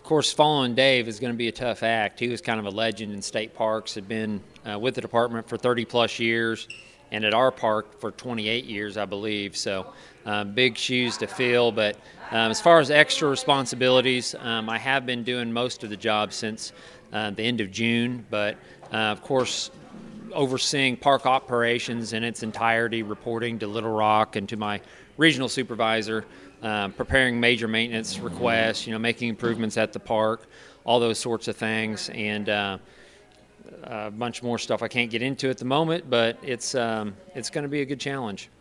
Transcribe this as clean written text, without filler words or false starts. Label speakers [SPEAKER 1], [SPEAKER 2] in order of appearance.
[SPEAKER 1] course, following Dave is going to be a tough act. He was kind of a legend in state parks, had been with the department for 30-plus years, and at our park for 28 years, I believe. So big shoes to fill. But as far as extra responsibilities, I have been doing most of the job since the end of June. But, of course, overseeing park operations in its entirety, reporting to Little Rock and to my regional supervisor, preparing major maintenance requests, making improvements at the park, all those sorts of things, and a bunch more stuff I can't get into at the moment, but it's going to be a good challenge.